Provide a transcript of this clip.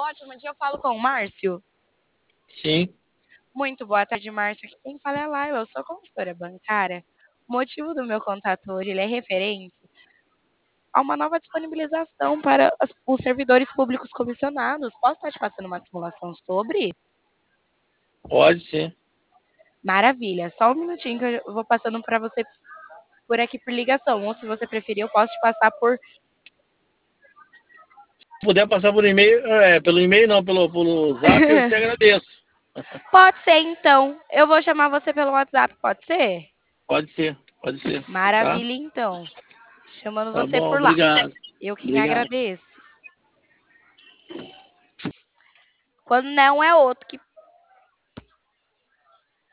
ótimo dia, eu falo com o Márcio. Sim, Muito boa tarde, Márcio. Aqui quem fala é a Laila, eu sou consultora bancária. O motivo do meu contato hoje ele é referente a uma nova disponibilização para os servidores públicos comissionados. Posso estar te passando uma simulação sobre? pode sim. Maravilha, só um minutinho que eu vou passando para você por aqui por ligação. Ou se você preferir, eu posso te passar por. Se puder passar por e-mail, pelo e-mail não, pelo zap, eu te agradeço. Pode ser então. Eu vou chamar você pelo WhatsApp, pode ser? Pode ser, tá? Maravilha, então. Chamando Tá você bom, por lá. obrigado. Eu quem Obrigado. agradeço. Quando não é outro que